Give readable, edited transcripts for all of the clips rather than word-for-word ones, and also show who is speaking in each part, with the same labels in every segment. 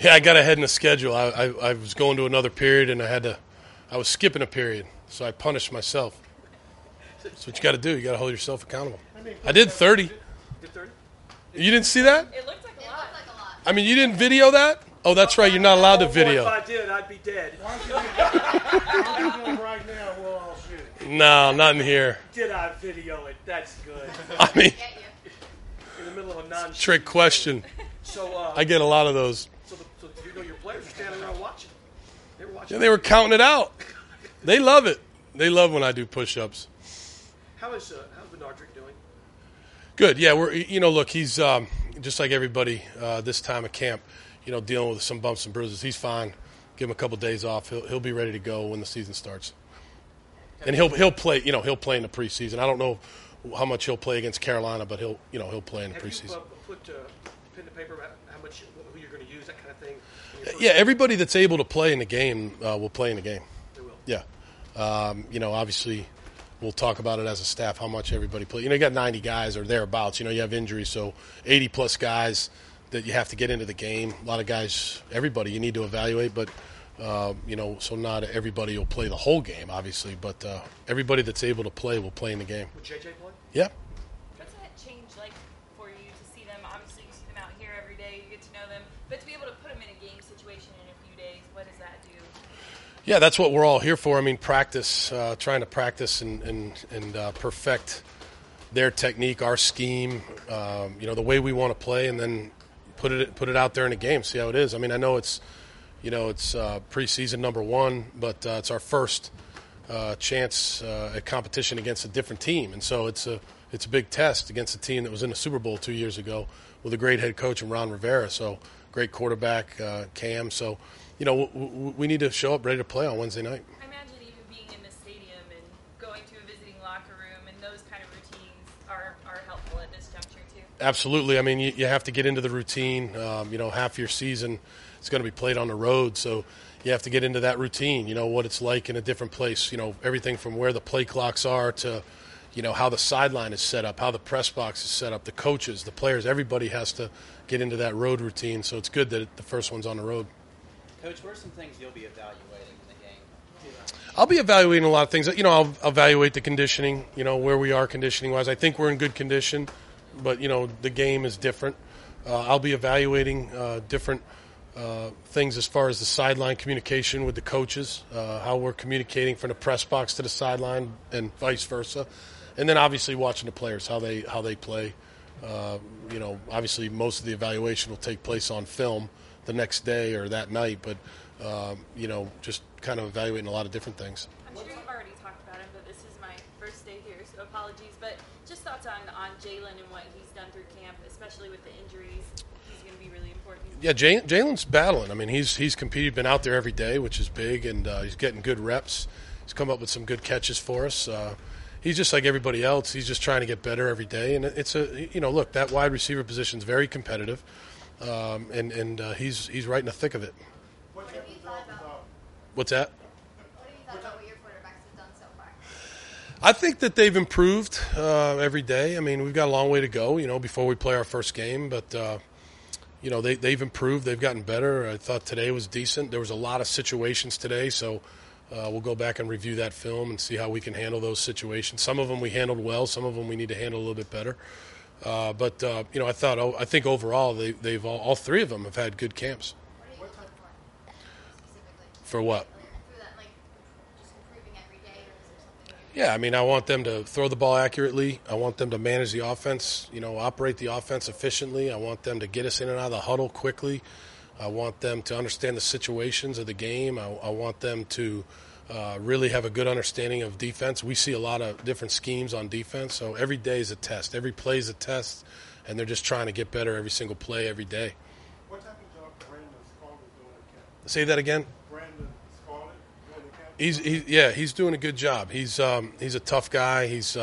Speaker 1: Yeah, I got ahead in the schedule. I was going to another period, and I was skipping a period, so I punished myself. That's what you got to do. You got to hold yourself accountable. I did 30.
Speaker 2: Did 30?
Speaker 1: You didn't see that?
Speaker 3: It looked like a lot.
Speaker 1: I mean, you didn't video that? Oh, that's right. You're not allowed to video.
Speaker 2: If I did, I'd be dead.
Speaker 4: Why don't you do it right now? We'll all shoot.
Speaker 1: No, not in here.
Speaker 2: Did I video it? That's good.
Speaker 1: I mean,
Speaker 2: In the middle of a non
Speaker 1: trick question.
Speaker 2: So,
Speaker 1: I get a lot of those.
Speaker 2: so your players are standing around watching. They were watching.
Speaker 1: Yeah, they were counting it out. They love it. They love when I do push-ups.
Speaker 2: How's Bednarczyk doing?
Speaker 1: Good. Yeah, look, he's just like everybody this time of camp, dealing with some bumps and bruises. He's fine. Give him a couple days off. He'll be ready to go when the season starts. And he'll play. He'll play in the preseason. I don't know how much he'll play against Carolina, but he'll play in the preseason.
Speaker 2: Have you put pen to paper about who you're going to use, that kind of thing?
Speaker 1: Yeah, everybody that's able to play in the game will play in the game.
Speaker 2: They will.
Speaker 1: Yeah. Obviously, we'll talk about it as a staff, how much everybody plays. You got 90 guys or thereabouts. You have injuries, so 80-plus guys that you have to get into the game. A lot of guys, everybody you need to evaluate, but, so not everybody will play the whole game, obviously, but everybody that's able to play will play in the game.
Speaker 2: Would JJ play?
Speaker 1: Yeah.
Speaker 3: What's that change like for you to see them? Obviously, you see them out here every day. You get to know them. But to be able to put them in a game situation in a few days, what does that do?
Speaker 1: Yeah, that's what we're all here for. I mean, practice, trying to practice and perfect their technique, our scheme, the way we want to play, and then put it out there in a game, see how it is. I mean, I know it's preseason number one, but it's our first chance at competition against a different team, and so it's a big test against a team that was in the Super Bowl 2 years ago with a great head coach in Ron Rivera. So great quarterback, Cam. So. We need to show up ready to play on Wednesday night.
Speaker 3: I imagine even being in the stadium and going to a visiting locker room and those kind of routines are helpful at this juncture too.
Speaker 1: Absolutely. I mean, you have to get into the routine. Half your season is going to be played on the road, so you have to get into that routine. What it's like in a different place. Everything from where the play clocks are to, how the sideline is set up, how the press box is set up, the coaches, the players. Everybody has to get into that road routine. So it's good that the first one's on the road.
Speaker 5: Coach, what are some things you'll be evaluating in the game?
Speaker 1: I'll be evaluating a lot of things. I'll evaluate the conditioning, where we are conditioning-wise. I think we're in good condition, but, the game is different. I'll be evaluating different things as far as the sideline communication with the coaches, how we're communicating from the press box to the sideline and vice versa. And then obviously watching the players, how they play. Obviously most of the evaluation will take place on film the next day or that night, but just kind of evaluating a lot of different things.
Speaker 3: I'm sure you've already talked about him, but this is my first day here, so apologies. But just thoughts on Jalen and what he's done through camp, especially with the injuries. He's going to be really important.
Speaker 1: Yeah, Jalen's battling. I mean, he's competed, been out there every day, which is big, and he's getting good reps. He's come up with some good catches for us. He's just like everybody else. He's just trying to get better every day, and it's look, that wide receiver position is very competitive. And he's right in the thick of it.
Speaker 6: What have you thought about?
Speaker 1: What's that?
Speaker 6: What have you thought about what your quarterbacks have done so far?
Speaker 1: I think that they've improved every day. I mean, we've got a long way to go, before we play our first game. But, they've improved. They've gotten better. I thought today was decent. There was a lot of situations today, so we'll go back and review that film and see how we can handle those situations. Some of them we handled well. Some of them we need to handle a little bit better. I think overall they've all three of them have had good camps.
Speaker 6: What are you looking for specifically?
Speaker 1: For what?
Speaker 6: For that, just improving every day, or is there something?
Speaker 1: Yeah, I mean, I want them to throw the ball accurately. I want them to manage the offense, operate the offense efficiently. I want them to get us in and out of the huddle quickly. I want them to understand the situations of the game. I want them to really have a good understanding of defense. We see a lot of different schemes on defense, so every day is a test. Every play is a test, and they're just trying to get better every single play every day.
Speaker 4: What type of job Brandon Scarlett doing at camp?
Speaker 1: Say that again?
Speaker 4: Brandon Scarlett doing at camp?
Speaker 1: He's doing a good job. He's a tough guy. He's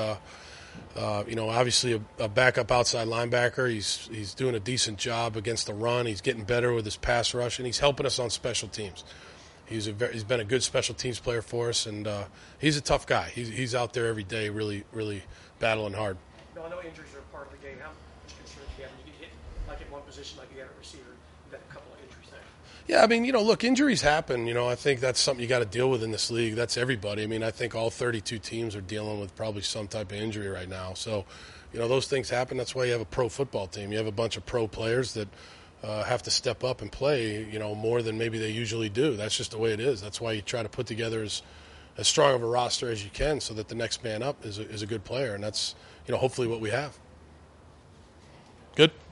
Speaker 1: obviously a backup outside linebacker. He's doing a decent job against the run. He's getting better with his pass rush, and he's helping us on special teams. He's been a good special teams player for us, and he's a tough guy. He's out there every day, really, really battling hard.
Speaker 2: No, I know injuries are a part of the game. How much concern do you have when you get hit like at one position, like you had a receiver? You've had a couple of injuries there.
Speaker 1: Yeah, I mean, look, injuries happen. I think that's something you got to deal with in this league. That's everybody. I mean, I think all 32 teams are dealing with probably some type of injury right now. So, those things happen. That's why you have a pro football team. You have a bunch of pro players that have to step up and play, more than maybe they usually do. That's just the way it is. That's why you try to put together as strong of a roster as you can so that the next man up is a good player. And that's, hopefully what we have. Good?